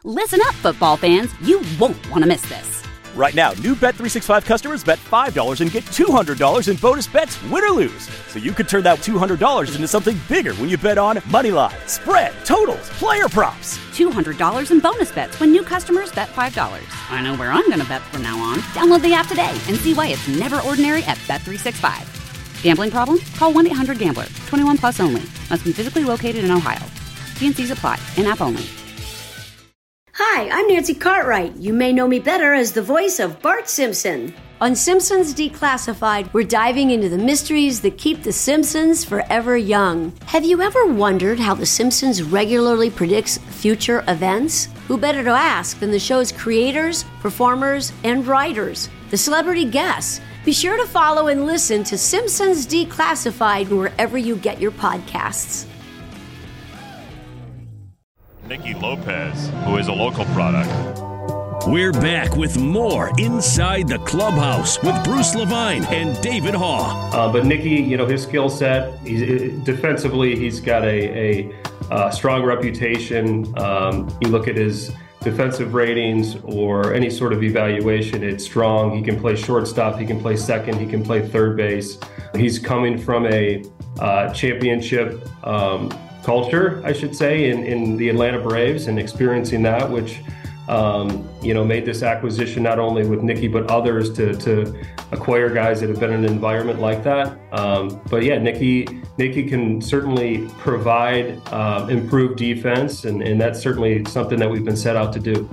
Listen up, football fans. You won't want to miss this. Right now, new Bet365 customers bet $5 and get $200 in bonus bets, win or lose. So you could turn that $200 into something bigger when you bet on money line, spread, totals, player props. $200 in bonus bets when new customers bet $5. I know where I'm going to bet from now on. Download the app today and see why it's never ordinary at Bet365. Gambling problem? Call 1-800-GAMBLER. 21 plus only. Must be physically located in Ohio. T&Cs apply. In-app only. Hi, I'm Nancy Cartwright. You may know me better as the voice of Bart Simpson. On Simpsons Declassified, we're diving into the mysteries that keep the Simpsons forever young. Have you ever wondered how the Simpsons regularly predicts future events? Who better to ask than the show's creators, performers, and writers, the celebrity guests? Be sure to follow and listen to Simpsons Declassified wherever you get your podcasts. Nicky Lopez, who is a local product. We're back with more Inside the Clubhouse with Bruce Levine and David Haugh. But Nicky, his skill set, defensively, he's got a strong reputation. You look at his defensive ratings or any sort of evaluation, it's strong. He can play shortstop, he can play second, he can play third base. He's coming from a championship culture, I should say, in the Atlanta Braves and experiencing that, which made this acquisition not only with Nicky but others to acquire guys that have been in an environment like that. But yeah, Nicky can certainly provide improved defense, and that's certainly something that we've been set out to do.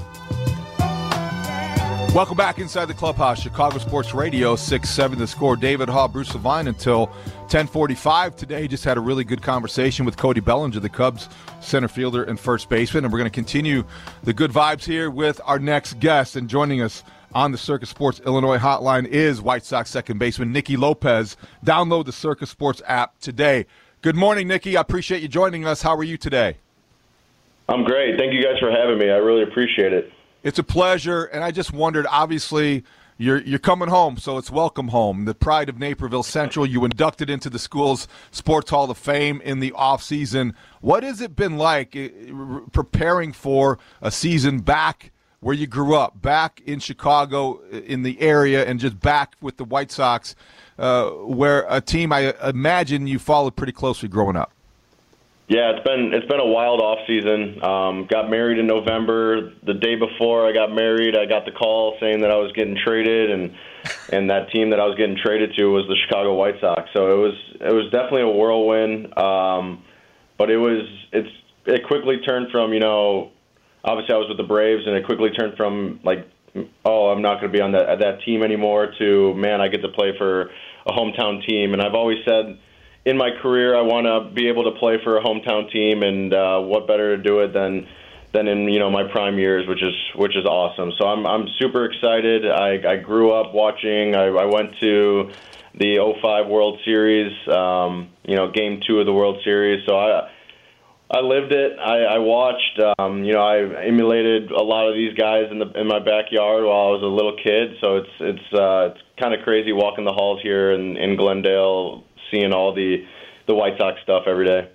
Welcome back inside the Clubhouse, Chicago Sports Radio, 6-7 The Score. David Haugh, Bruce Levine until 10:45 today. Just had a really good conversation with Cody Bellinger, the Cubs center fielder and first baseman, and we're going to continue the good vibes here with our next guest. And joining us on the Circus Sports Illinois hotline is White Sox second baseman Nicky Lopez. Download the Circus Sports app today. Good morning, Nicky. I appreciate you joining us. How are you today? I'm great. Thank you guys for having me. I really appreciate it. It's a pleasure, and I just wondered, obviously, you're coming home, so it's welcome home. The pride of Naperville Central, you inducted into the school's Sports Hall of Fame in the offseason. What has it been like preparing for a season back where you grew up, back in Chicago, in the area, and just back with the White Sox, where a team I imagine you followed pretty closely growing up? Yeah, it's been a wild off season. Got married in November. The day before I got married, I got the call saying that I was getting traded, and that team that I was getting traded to was the Chicago White Sox. So it was definitely a whirlwind. But it quickly turned from, obviously I was with the Braves, and it quickly turned from like, oh, I'm not going to be on that team anymore, to, man, I get to play for a hometown team. And I've always said, in my career, I want to be able to play for a hometown team, and what better to do it than in my prime years, which is awesome. So I'm super excited. I grew up watching. I went to the 2005 World Series, Game 2 of the World Series. So I lived it. I watched. I emulated a lot of these guys in my backyard while I was a little kid. So it's kind of crazy walking the halls here in Glendale, seeing all the White Sox stuff every day.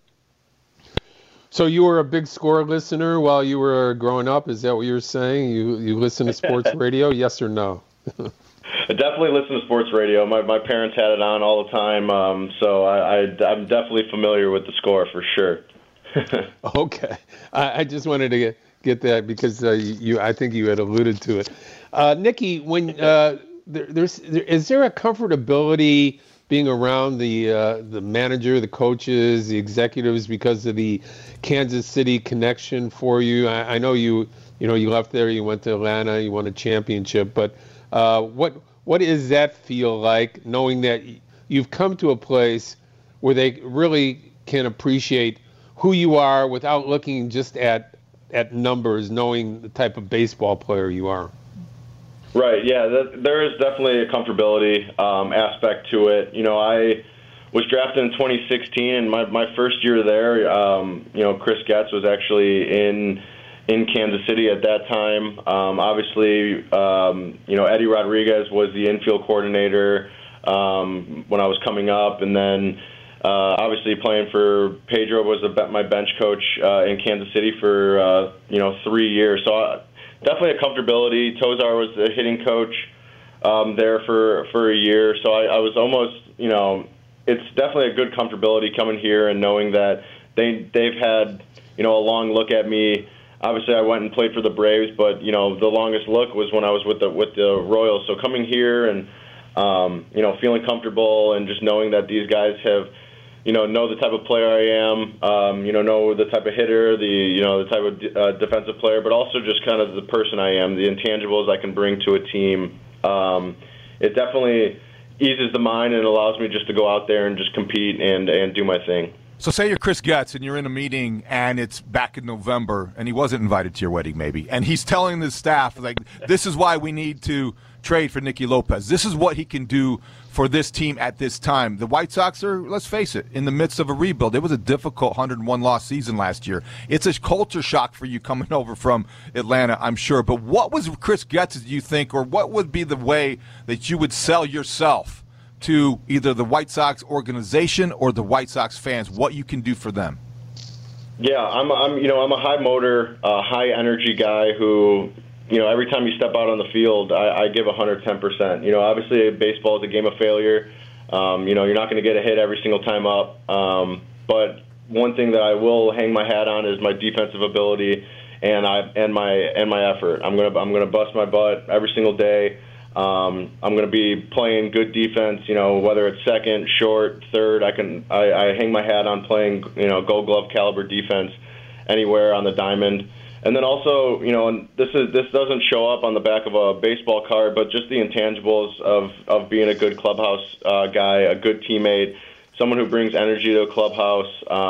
So you were a big Score listener while you were growing up? Is that what you were saying? You listen to sports radio, yes or no? I definitely listen to sports radio. My parents had it on all the time, so I'm definitely familiar with the Score for sure. Okay. I just wanted to get that because I think you had alluded to it. Nicky, when is there a comfortability being around the manager, the coaches, the executives because of the Kansas City connection for you? I know you left there, you went to Atlanta, you won a championship, but what does that feel like, knowing that you've come to a place where they really can appreciate who you are without looking just at numbers, knowing the type of baseball player you are? Right, yeah, there is definitely a comfortability aspect to it. I was drafted in 2016, and my first year there, Chris Getz was actually in Kansas City at that time. Obviously, Eddie Rodriguez was the infield coordinator when I was coming up, and then Obviously, playing for Pedro was my bench coach in Kansas City for 3 years. So definitely a comfortability. Tozar was the hitting coach there for a year. So I was almost, it's definitely a good comfortability coming here and knowing that they've had a long look at me. Obviously, I went and played for the Braves, but the longest look was when I was with the Royals. So coming here and feeling comfortable and just knowing that these guys have know the type of player I am, know the type of hitter, the type of defensive player, but also just kind of the person I am, the intangibles I can bring to a team. It definitely eases the mind and allows me just to go out there and just compete and do my thing. So say you're Chris Getz and you're in a meeting and it's back in November and he wasn't invited to your wedding maybe, and he's telling the staff, like, this is why we need to trade for Nicky Lopez. This is what he can do for this team at this time. The White Sox are, let's face it, in the midst of a rebuild. It was a difficult 101-loss season last year. It's a culture shock for you coming over from Atlanta, I'm sure. But what was Chris Getz, do you think, or what would be the way that you would sell yourself to either the White Sox organization or the White Sox fans, what you can do for them? Yeah, I'm a high motor, high energy guy who, every time you step out on the field, I give 110%. Obviously baseball is a game of failure. You're not going to get a hit every single time up. But one thing that I will hang my hat on is my defensive ability and my effort. I'm gonna bust my butt every single day. I'm going to be playing good defense, whether it's second, short, third. I hang my hat on playing, Gold Glove caliber defense anywhere on the diamond. And then also, this doesn't show up on the back of a baseball card, but just the intangibles of being a good clubhouse guy, a good teammate, someone who brings energy to a clubhouse.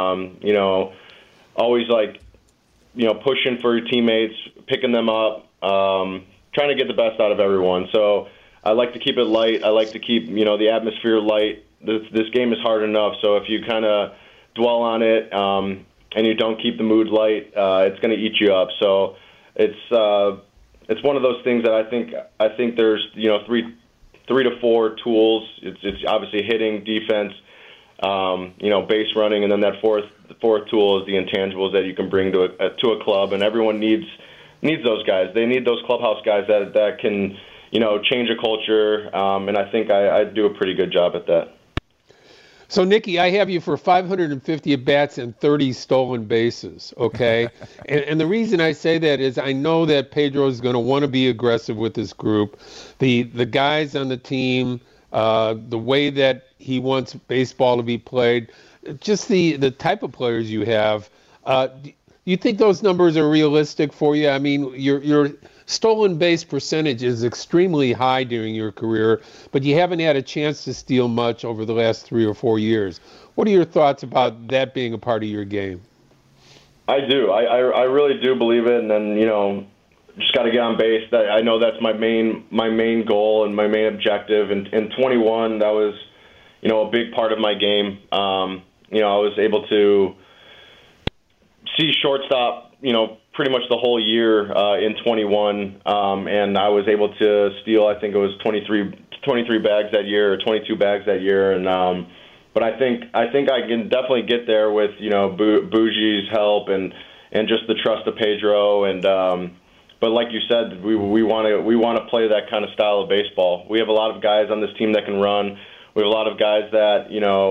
Always pushing for your teammates, picking them up. Trying to get the best out of everyone. So I like to keep it light. I like to keep, the atmosphere light. This game is hard enough, so if you kind of dwell on it and you don't keep the mood light, it's going to eat you up. So it's one of those things that I think there's, 3 to 4 tools. It's obviously hitting, defense, base running, and then that fourth tool is the intangibles that you can bring to a club, and everyone needs those guys. They need those clubhouse guys that can, change a culture, and I think I do a pretty good job at that. So, Nicky, I have you for 550 at-bats and 30 stolen bases, okay? and the reason I say that is I know that Pedro is going to want to be aggressive with this group. The guys on the team, the way that he wants baseball to be played, just the type of players you have, you think those numbers are realistic for you? I mean, your stolen base percentage is extremely high during your career, but you haven't had a chance to steal much over the last 3 or 4 years. What are your thoughts about that being a part of your game? I do. I really do believe it, and then, just got to get on base. I know that's my main goal and my main objective. And in 21, that was, a big part of my game. I was able to see shortstop, pretty much the whole year in 21, and I was able to steal, I think it was 23 bags that year or 22 bags that year, and but I think I can definitely get there with Bougie's help and just the trust of Pedro, and but like you said, we want to play that kind of style of baseball. We have a lot of guys on this team that can run. We have a lot of guys that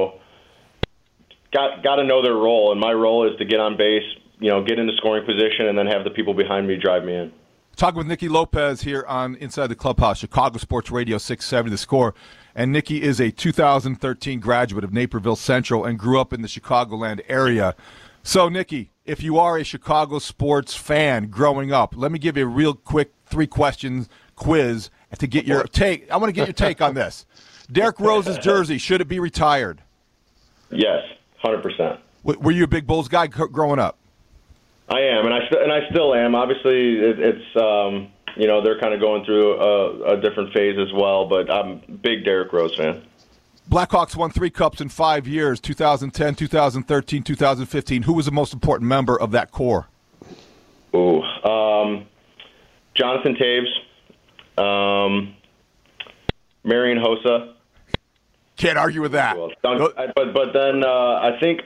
got to know their role, and my role is to get on base, get into scoring position, and then have the people behind me drive me in. Talking with Nicky Lopez here on Inside the Clubhouse, Chicago Sports Radio 670 The Score. And Nicky is a 2013 graduate of Naperville Central and grew up in the Chicagoland area. So, Nicky, if you are a Chicago sports fan growing up, let me give you a real quick 3-question quiz to get your take. I want to get your take on this. Derrick Rose's jersey, should it be retired? Yes, 100%. Were you a big Bulls guy growing up? I am, and I still am. Obviously, it's they're kind of going through a different phase as well, but I'm a big Derrick Rose fan. Blackhawks won 3 cups in 5 years, 2010, 2013, 2015. Who was the most important member of that core? Jonathan Taves, Marian Hossa. Can't argue with that. But then I think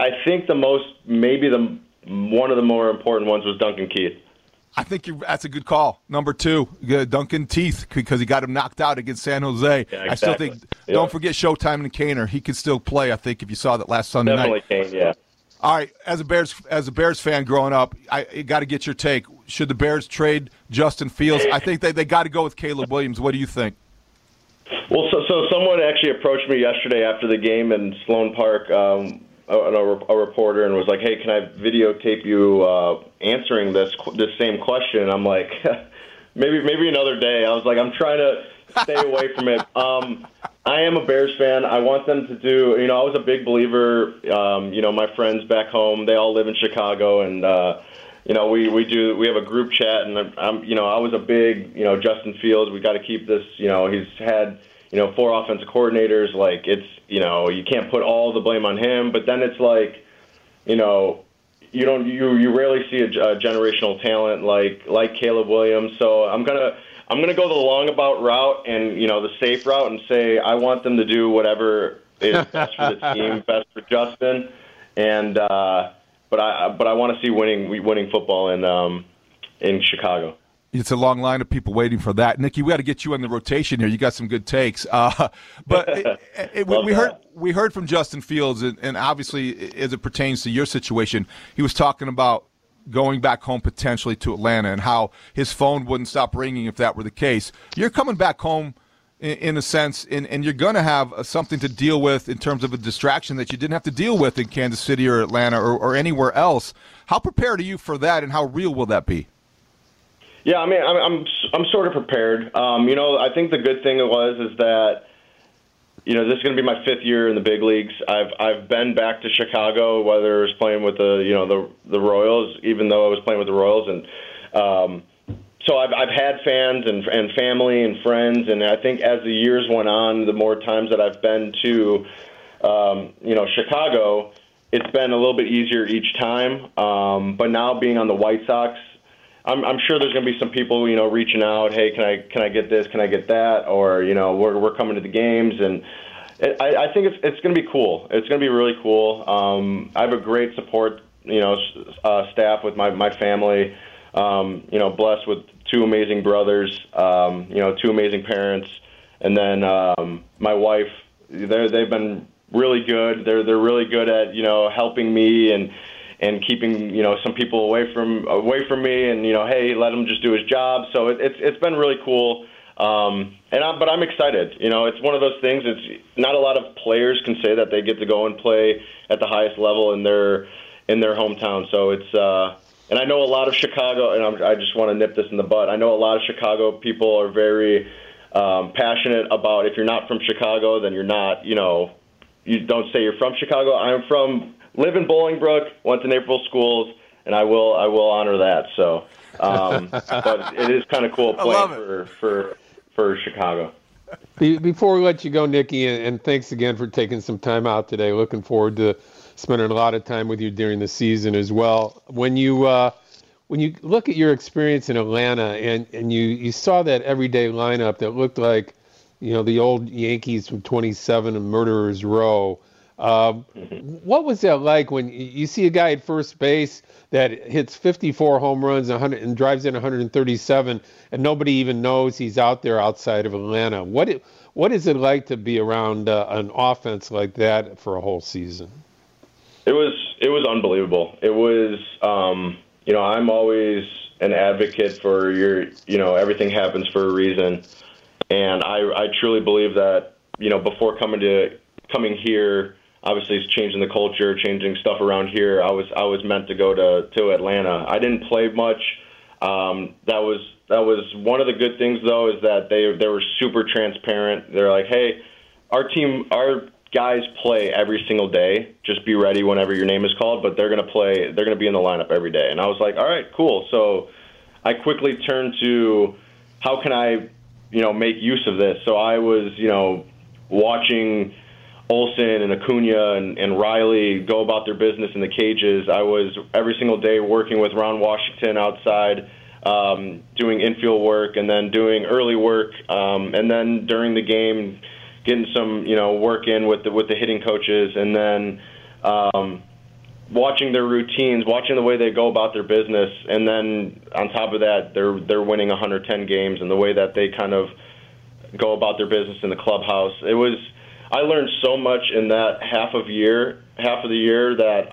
one of the more important ones was Duncan Keith. I think that's a good call. Number 2, Duncan Teeth, because he got him knocked out against San Jose. Yeah, exactly. I still think, don't forget Showtime and Kaner. He could still play, I think, if you saw that last Sunday night. Definitely Kane, yeah. All right, as a Bears fan growing up, I got to get your take. Should the Bears trade Justin Fields? I think they got to go with Caleb Williams. What do you think? Well, so someone actually approached me yesterday after the game in Sloan Park, a reporter, and was like, "Hey, can I videotape you answering this same question?" And I'm like, maybe another day. I was like, I'm trying to stay away from it. I am a Bears fan. I want them to do. I was a big believer. My friends back home, they all live in Chicago, and we have a group chat, and I was a big Justin Fields. We got to keep this. He's had 4 offensive coordinators. Like it's you can't put all the blame on him. But then it's like you rarely see a generational talent like Caleb Williams. So I'm gonna go the long about route and the safe route and say I want them to do whatever is best for the team, best for Justin, and but I want to see winning football in Chicago. It's a long line of people waiting for that. Nicky, we got to get you on the rotation here. You got some good takes. But we heard from Justin Fields, and obviously as it pertains to your situation, he was talking about going back home potentially to Atlanta and how his phone wouldn't stop ringing if that were the case. You're coming back home in a sense, and you're going to have something to deal with in terms of a distraction that you didn't have to deal with in Kansas City or Atlanta or anywhere else. How prepared are you for that, and how real will that be? Yeah, I mean, I'm sort of prepared. I think the good thing is that this is going to be my 5th year in the big leagues. I've been back to Chicago, whether it was playing with the Royals, even though I was playing with the Royals, and so I've had fans and family and friends, and I think as the years went on, the more times that I've been to Chicago, it's been a little bit easier each time. But now being on the White Sox, I'm sure there's going to be some people, reaching out. Hey, can I get this? Can I get that? Or we're coming to the games, and I think it's going to be cool. It's going to be really cool. I have a great support, staff with my family. Blessed with 2 amazing brothers, 2 amazing parents, and then my wife. They've been really good. They're really good at helping me and keeping some people away from me, and hey, let him just do his job. So it's been really cool, but I'm excited. It's one of those things. It's not a lot of players can say that they get to go and play at the highest level in their hometown. So it's and I know a lot of Chicago, and I just want to nip this in the bud. I know a lot of Chicago people are very passionate about if you're not from Chicago, then you're not. You don't say you're from Chicago. Live in Bolingbrook, went to Naperville schools, and I will honor that. So, but it is kind of cool playing for Chicago. Before we let you go, Nicky, and thanks again for taking some time out today. Looking forward to spending a lot of time with you during the season as well. When you look at your experience in Atlanta and you saw that everyday lineup that looked like the old Yankees from 27 and Murderers Row. What was that like when you see a guy at first base that hits 54 home runs and drives in 137 and nobody even knows he's out there outside of Atlanta? What is it like to be around an offense like that for a whole season? It was unbelievable. It was, I'm always an advocate for everything happens for a reason. And I truly believe that, before coming here, obviously it's changing the culture, changing stuff around here. I was meant to go to Atlanta. I didn't play much. That was one of the good things though, is that they were super transparent. They're like, hey, our guys play every single day. Just be ready whenever your name is called, but they're going to play. They're going to be in the lineup every day. And I was like, all right, cool. So I quickly turned to how can I, make use of this. So I was, watching Olsen and Acuna and Riley go about their business in the cages. I was every single day working with Ron Washington outside, doing infield work and then doing early work. And then during the game, getting some work in with the hitting coaches, and then watching their routines, watching the way they go about their business, and then on top of that, they're winning 110 games, and the way that they kind of go about their business in the clubhouse. I learned so much in that half of the year that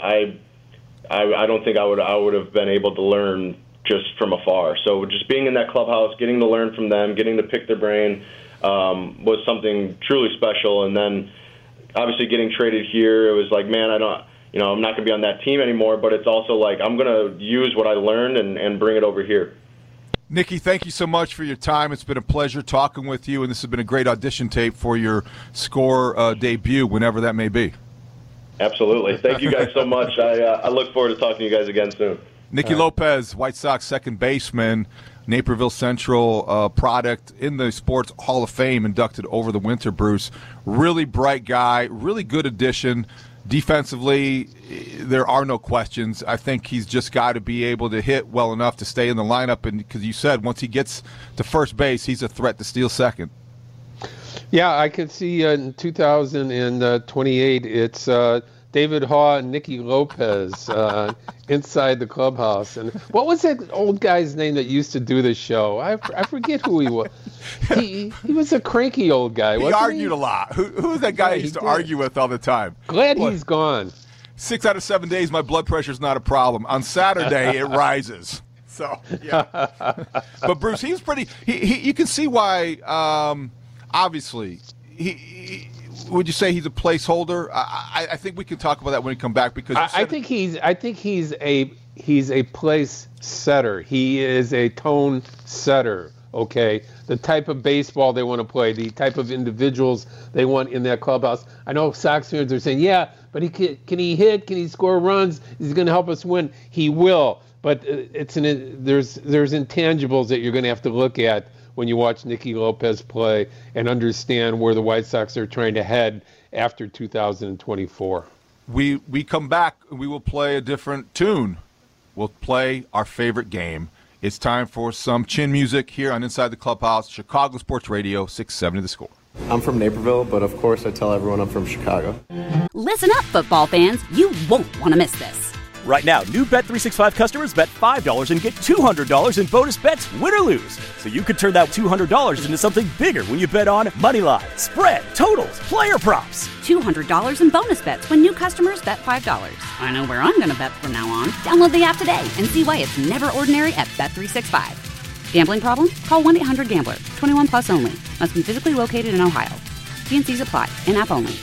I don't think I would have been able to learn just from afar. So just being in that clubhouse, getting to learn from them, getting to pick their brain was something truly special. And then obviously getting traded here, it was like, man, I'm not going to be on that team anymore, but it's also like I'm going to use what I learned and bring it over here. Nicky, thank you so much for your time. It's been a pleasure talking with you, and this has been a great audition tape for your SCORE debut, whenever that may be. Absolutely. Thank you guys so much. I look forward to talking to you guys again soon. Nicky Lopez, White Sox second baseman, Naperville Central product in the Sports Hall of Fame, inducted over the winter, Bruce. Really bright guy, really good addition. Defensively, there are no questions. I think he's just got to be able to hit well enough to stay in the lineup. And because you said once he gets to first base, he's a threat to steal second. Yeah, I could see in 2028, it's David Haugh and Nicky Lopez inside the clubhouse. And what was that old guy's name that used to do the show? I forget who he was. He was a cranky old guy. He argued a lot. Who was that guy I used to argue with all the time? Glad he's gone. 6 out of 7 days, my blood pressure's not a problem. On Saturday, it rises. So, yeah. But Bruce, he was pretty. You can see why. Obviously, would you say he's a placeholder? I think we can talk about that when we come back, because I think he's a place setter. He is a tone setter. Okay, the type of baseball they want to play, the type of individuals they want in that clubhouse. I know Sox fans are saying, yeah, but can he hit? Can he score runs? Is he going to help us win? He will. But there's intangibles that you're going to have to look at when you watch Nicky Lopez play and understand where the White Sox are trying to head after 2024. We come back, we will play a different tune. We'll play our favorite game. It's time for some chin music here on Inside the Clubhouse, Chicago Sports Radio, 670 The Score. I'm from Naperville, but of course I tell everyone I'm from Chicago. Listen up, football fans. You won't want to miss this. Right now, new Bet365 customers bet $5 and get $200 in bonus bets, win or lose. So you could turn that $200 into something bigger when you bet on moneyline, spread, totals, player props. $200 in bonus bets when new customers bet $5. I know where I'm going to bet from now on. Download the app today and see why it's never ordinary at Bet365. Gambling problem? Call 1-800-GAMBLER. 21 plus only. Must be physically located in Ohio. T&Cs apply. In-app only.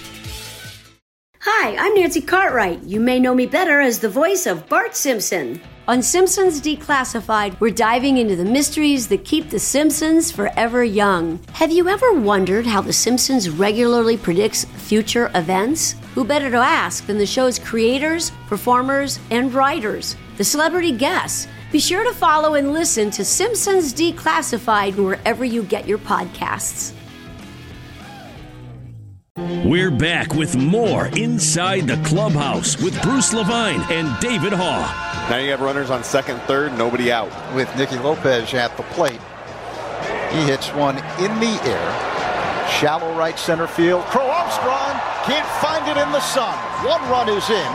Hi, I'm Nancy Cartwright. You may know me better as the voice of Bart Simpson. On Simpsons Declassified, we're diving into the mysteries that keep the Simpsons forever young. Have you ever wondered how the Simpsons regularly predicts future events? Who better to ask than the show's creators, performers, and writers, the celebrity guests? Be sure to follow and listen to Simpsons Declassified wherever you get your podcasts. We're back with more Inside the Clubhouse with Bruce Levine and David Haugh. Now you have runners on second, third, nobody out. With Nicky Lopez at the plate. He hits one in the air. Shallow right center field. Crow Armstrong can't find it in the sun. 1 run is in.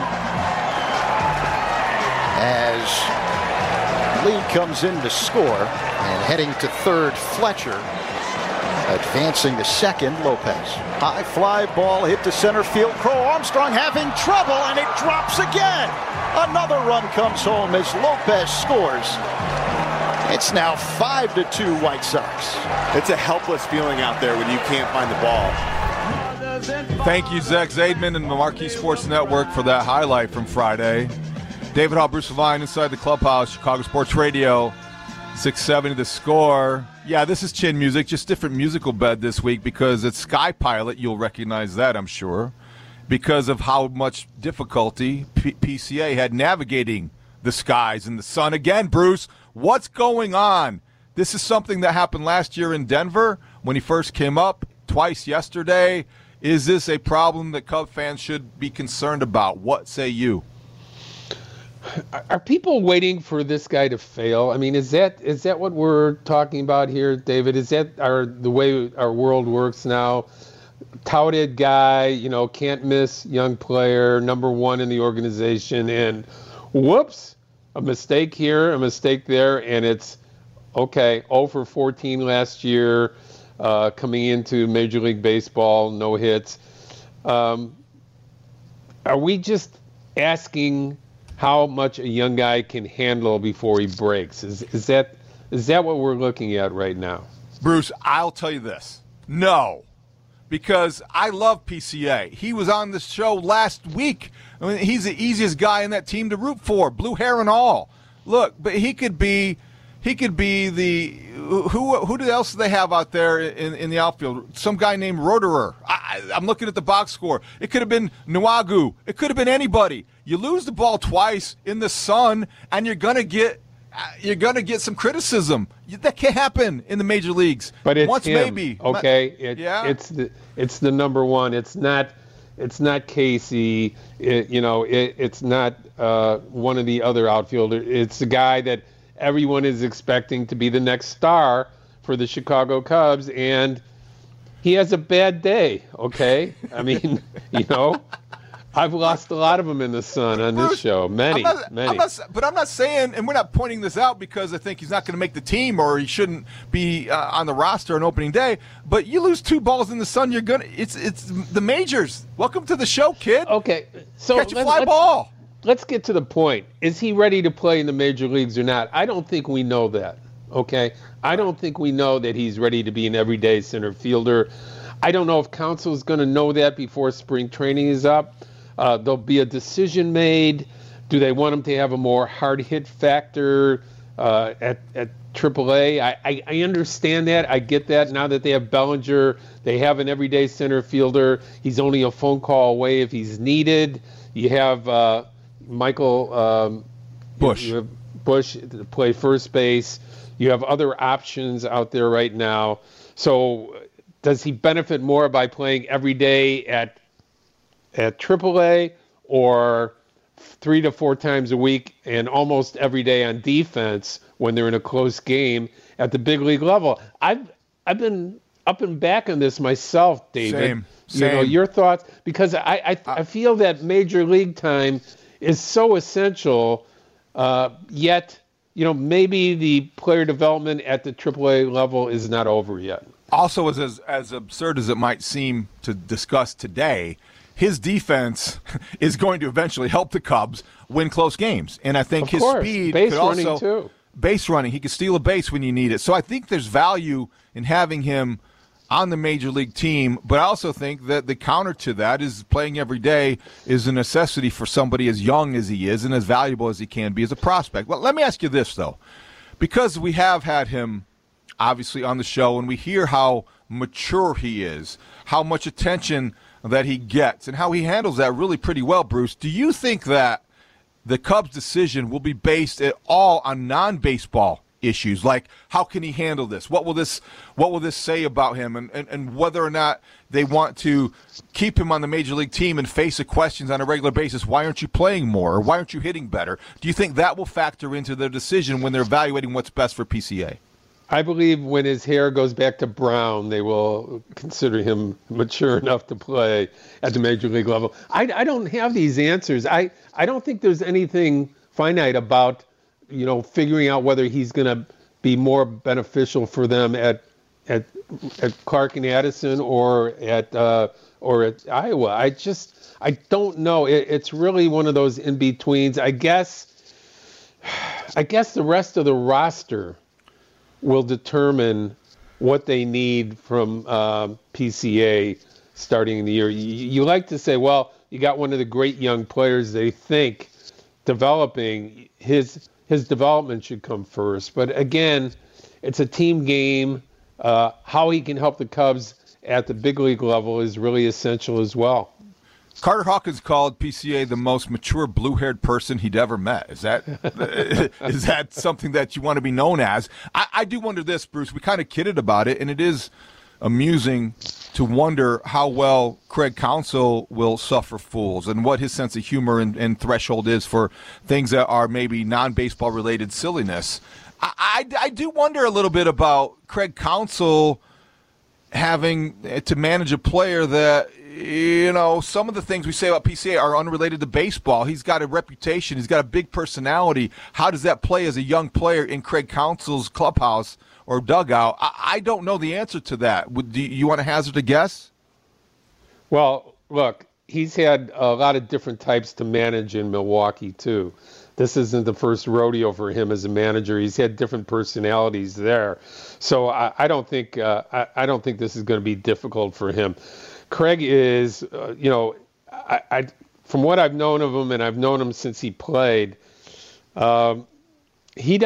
As Lee comes in to score, and heading to third, Fletcher. Advancing to second, Lopez. High fly ball hit to center field. Crow Armstrong having trouble, and it drops again. Another run comes home as Lopez scores. It's now 5-2 White Sox. It's a helpless feeling out there when you can't find the ball. Thank you, Zach Zaidman and the Marquee Sports Network for that highlight from Friday. David Haugh, Bruce Levine, Inside the Clubhouse, Chicago Sports Radio, 670 The Score. Yeah, this is chin music, just different musical bed this week because it's Sky Pilot. You'll recognize that, I'm sure, because of how much difficulty PCA had navigating the skies and the sun. Again, Bruce, what's going on? This is something that happened last year in Denver when he first came up, twice yesterday. Is this a problem that Cub fans should be concerned about? What say you? Are people waiting for this guy to fail? I mean, is that what we're talking about here, David? Is that the way our world works now? touted guy, can't miss young player, number one in the organization, and whoops, a mistake here, a mistake there, and it's okay, 0 for 14 last year, coming into Major League Baseball, no hits. Are we just asking how much a young guy can handle before he breaks? Is that what we're looking at right now? Bruce, I'll tell you this. No. Because I love PCA. He was on the show last week. I mean, he's the easiest guy in that team to root for, blue hair and all. Look, but he could be the who else do they have out there in the outfield? Some guy named Roederer. I'm looking at the box score. It could have been Nwogu. It could have been anybody. You lose the ball twice in the sun, and you're gonna get some criticism. That can't happen in the major leagues. But it's once him, maybe. Okay. It's the number one. It's not Casey. It's not one of the other outfielders. It's the guy that everyone is expecting to be the next star for the Chicago Cubs, and he has a bad day. Okay. I mean, I've lost a lot of them in the sun on this show. Many. But I'm not saying, and we're not pointing this out because I think he's not going to make the team or he shouldn't be on the roster on opening day. But you lose 2 balls in the sun, it's the majors. Welcome to the show, kid. Okay, so catch a fly ball. Let's get to the point. Is he ready to play in the major leagues or not? I don't think we know that. Okay, I don't think we know that he's ready to be an everyday center fielder. I don't know if Counsell is going to know that before spring training is up. There'll be a decision made. Do they want him to have a more hard hit factor at AAA? I understand that. I get that. Now that they have Bellinger, they have an everyday center fielder. He's only a phone call away if he's needed. You have Michael Bush. You have Bush to play first base. You have other options out there right now. So does he benefit more by playing every day at AAA or 3 to 4 times a week and almost every day on defense when they're in a close game at the big league level? I've been up and back on this myself, David. Same. Your thoughts? Because I feel that major league time is so essential, yet maybe the player development at the AAA level is not over yet. Also, as absurd as it might seem to discuss today, his defense is going to eventually help the Cubs win close games. And I think his speed base could running also too. Base running. He could steal a base when you need it. So I think there's value in having him on the major league team, but I also think that the counter to that is playing every day is a necessity for somebody as young as he is and as valuable as he can be as a prospect. Well, let me ask you this, though. Because we have had him obviously on the show and we hear how mature he is, how much attention that he gets, and how he handles that really pretty well, Bruce, do you think that the Cubs' decision will be based at all on non-baseball issues, like how can he handle this? What will this say about him, and whether or not they want to keep him on the major league team and face the questions on a regular basis? Why aren't you playing more, or why aren't you hitting better? Do you think that will factor into their decision when they're evaluating what's best for PCA? I believe when his hair goes back to brown, they will consider him mature enough to play at the major league level. I don't have these answers. I don't think there's anything finite about figuring out whether he's going to be more beneficial for them at Clark and Addison or at Iowa. I don't know. It's really one of those in betweens. I guess the rest of the roster will determine what they need from PCA starting in the year. You like to say, well, you got one of the great young players they think developing. His development should come first. But again, it's a team game. How he can help the Cubs at the big league level is really essential as well. Carter Hawkins called PCA the most mature blue-haired person he'd ever met. Is that something that you want to be known as? I do wonder this, Bruce. We kind of kidded about it, and it is amusing to wonder how well Craig Counsell will suffer fools and what his sense of humor and threshold is for things that are maybe non-baseball related silliness. I do wonder a little bit about Craig Counsell having to manage a player that, some of the things we say about PCA are unrelated to baseball. He's got a reputation. He's got a big personality. How does that play as a young player in Craig Counsell's clubhouse or dugout? I don't know the answer to that. Do you want to hazard a guess? Well, look, he's had a lot of different types to manage in Milwaukee, too. This isn't the first rodeo for him as a manager. He's had different personalities there. So I don't think this is going to be difficult for him. Craig is, I from what I've known of him, and I've known him since he played, he's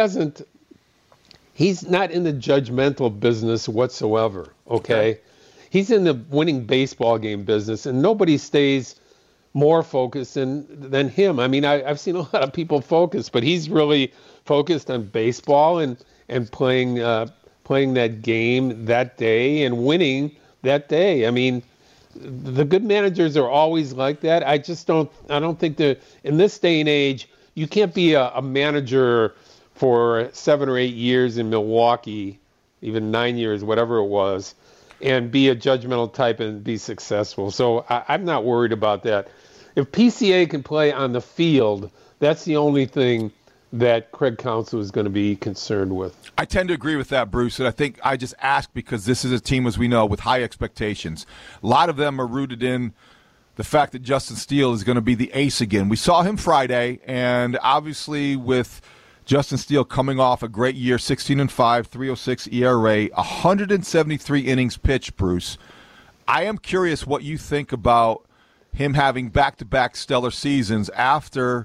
not in the judgmental business whatsoever, okay? He's in the winning baseball game business, and nobody stays more focused than him. I mean, I've seen a lot of people focus, but he's really focused on baseball and playing that game that day and winning that day. I mean, the good managers are always like that. I don't think that in this day and age, you can't be a manager for 7 or 8 years in Milwaukee, even 9 years, whatever it was, and be a judgmental type and be successful. So I'm not worried about that. If PCA can play on the field, that's the only thing that Craig Counsell is going to be concerned with. I tend to agree with that, Bruce, and I think I just ask because this is a team, as we know, with high expectations. A lot of them are rooted in the fact that Justin Steele is going to be the ace again. We saw him Friday, and obviously with Justin Steele coming off a great year, 16-5, 3.06 ERA, 173 innings pitched, Bruce. I am curious what you think about him having back-to-back stellar seasons after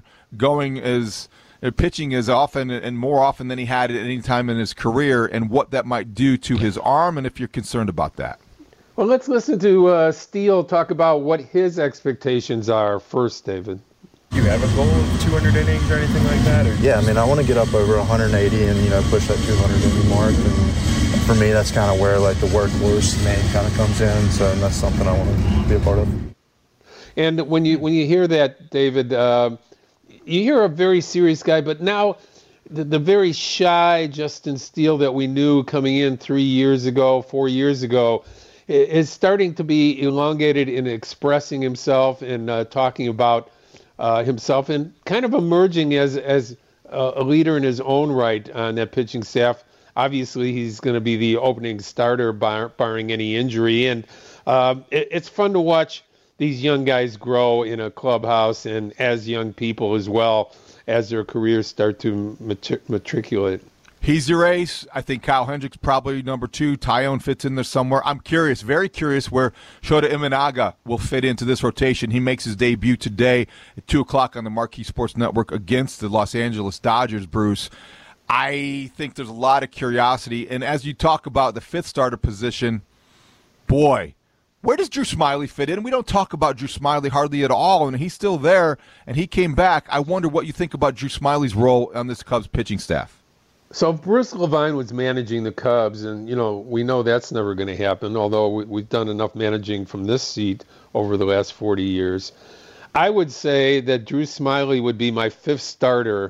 pitching as often and more often than he had at any time in his career, and what that might do to his arm, and if you're concerned about that. Well, let's listen to Steele talk about what his expectations are first, David. Do you have a goal of 200 innings or anything like that? Or? Yeah, I mean, I want to get up over 180 and, push that 200 inning mark. And for me, that's kind of where, the workhorse name kind of comes in. So that's something I want to be a part of. And when you hear that, David, you hear a very serious guy, but now the very shy Justin Steele that we knew coming in 4 years ago, is starting to be elongated in expressing himself and talking about himself and kind of emerging as a leader in his own right on that pitching staff. Obviously, he's going to be the opening starter barring any injury. And it's fun to watch these young guys grow in a clubhouse and as young people as well as their careers start to matriculate. He's your ace. I think Kyle Hendricks probably number 2. Tyone fits in there somewhere. I'm curious, very curious, where Shota Imanaga will fit into this rotation. He makes his debut today at 2 o'clock on the Marquee Sports Network against the Los Angeles Dodgers, Bruce. I think there's a lot of curiosity. And as you talk about the 5th starter position, boy, where does Drew Smyly fit in? We don't talk about Drew Smyly hardly at all, and he's still there, and he came back. I wonder what you think about Drew Smyly's role on this Cubs pitching staff. So Bruce Levine was managing the Cubs, and, we know that's never going to happen, although we've done enough managing from this seat over the last 40 years. I would say that Drew Smyly would be my 5th starter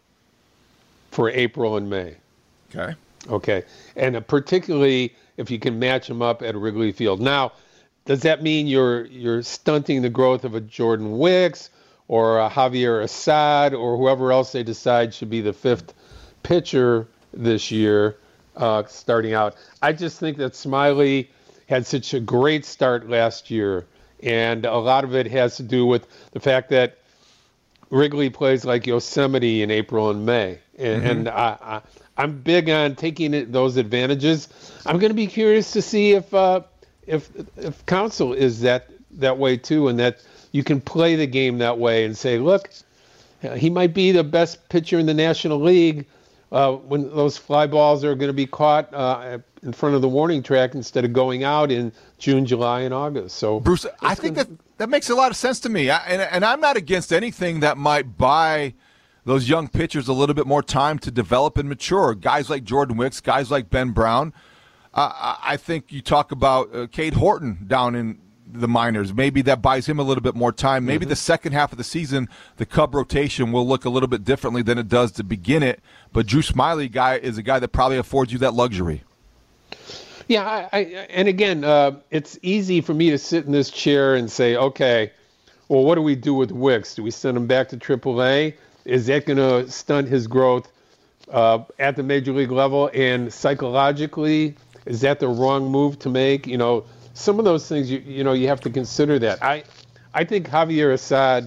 for April and May. Okay. And particularly if you can match him up at Wrigley Field. Now, does that mean you're stunting the growth of a Jordan Wicks or a Javier Assad or whoever else they decide should be the 5th pitcher this year starting out? I just think that Smyly had such a great start last year, and a lot of it has to do with the fact that Wrigley plays like Yosemite in April and May, and I'm big on taking those advantages. I'm going to be curious to see if Counsell is that way too, and that you can play the game that way and say, look, he might be the best pitcher in the National League when those fly balls are going to be caught in front of the warning track instead of going out in June, July, and August. So, Bruce, I think that makes a lot of sense to me, and I'm not against anything that might buy those young pitchers a little bit more time to develop and mature. Guys like Jordan Wicks, guys like Ben Brown. I think you talk about Cade Horton down in the minors. Maybe that buys him a little bit more time. Maybe the second half of the season, the Cub rotation will look a little bit differently than it does to begin it. But Drew Smyly is a guy that probably affords you that luxury. Yeah, and again, it's easy for me to sit in this chair and say, okay, well, what do we do with Wicks? Do we send him back to AAA? Is that going to stunt his growth at the major league level? And psychologically, is that the wrong move to make? You know, some of those things, you have to consider that. I think Javier Assad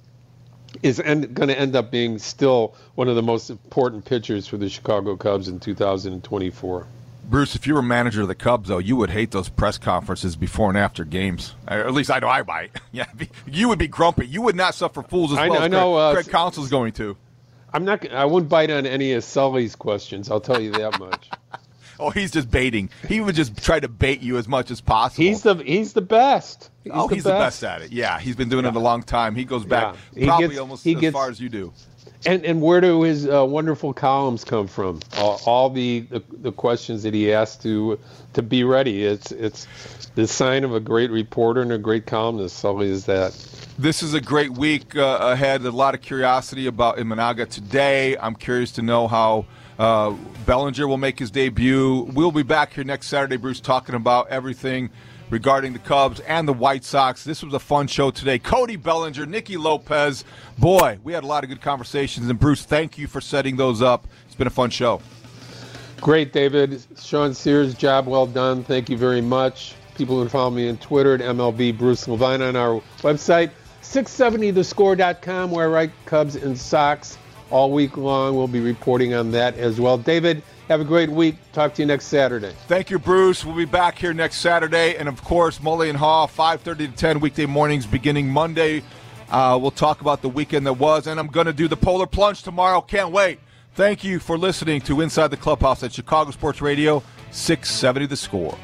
is going to end up being still one of the most important pitchers for the Chicago Cubs in 2024. Bruce, if you were manager of the Cubs, though, you would hate those press conferences before and after games. Or at least I know I might. Yeah, you would be grumpy. You would not suffer fools as well as Craig Counsell's going to. I wouldn't bite on any of Sully's questions, I'll tell you that much. Oh, he's just baiting. He would just try to bait you as much as possible. He's the best. He's the best at it. Yeah, he's been doing it a long time. He goes back probably almost as far as you do. And where do his wonderful columns come from? All the questions that he asks to be ready. It's the sign of a great reporter and a great columnist. Sully is that. This is a great week ahead. A lot of curiosity about Imanaga today. I'm curious to know how Bellinger will make his debut. We'll be back here next Saturday, Bruce, talking about everything regarding the Cubs and the White Sox. This was a fun show today. Cody Bellinger, Nicky Lopez. Boy, we had a lot of good conversations. And, Bruce, thank you for setting those up. It's been a fun show. Great, David. Sean Sears, job well done. Thank you very much. People can follow me on Twitter at MLB Bruce Levine, on our website, 670thescore.com, where I write Cubs and Sox all week long. We'll be reporting on that as well. David, have a great week. Talk to you next Saturday. Thank you, Bruce. We'll be back here next Saturday. And, of course, Mully and Haw, 5:30 to 10 weekday mornings beginning Monday. We'll talk about the weekend that was. And I'm going to do the Polar Plunge tomorrow. Can't wait. Thank you for listening to Inside the Clubhouse at Chicago Sports Radio, 670 The Score.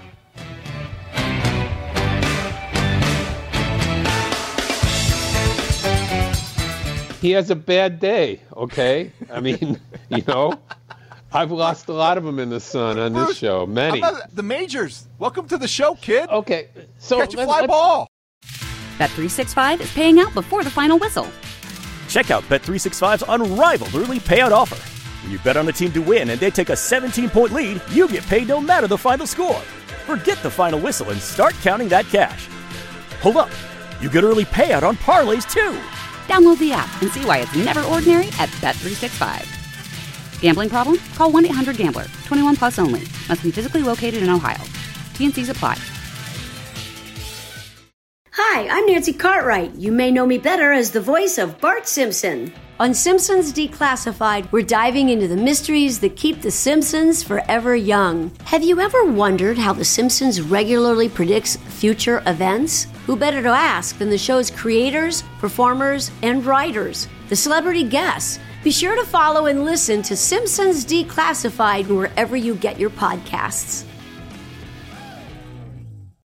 He has a bad day, okay? I mean, I've lost a lot of them in the sun on this show. Many. The majors. Welcome to the show, kid. Okay. So catch a fly ball. Bet365 is paying out before the final whistle. Check out Bet365's unrivaled early payout offer. When you bet on a team to win and they take a 17-point lead, you get paid no matter the final score. Forget the final whistle and start counting that cash. Hold up. You get early payout on parlays, too. Download the app and see why it's never ordinary at Bet365. Gambling problem? Call 1-800-GAMBLER. 21 plus only. Must be physically located in Ohio. T&Cs apply. Hi, I'm Nancy Cartwright. You may know me better as the voice of Bart Simpson. On Simpsons Declassified, we're diving into the mysteries that keep the Simpsons forever young. Have you ever wondered how the Simpsons regularly predicts future events? Who better to ask than the show's creators, performers, and writers, the celebrity guests? Be sure to follow and listen to Simpsons Declassified wherever you get your podcasts.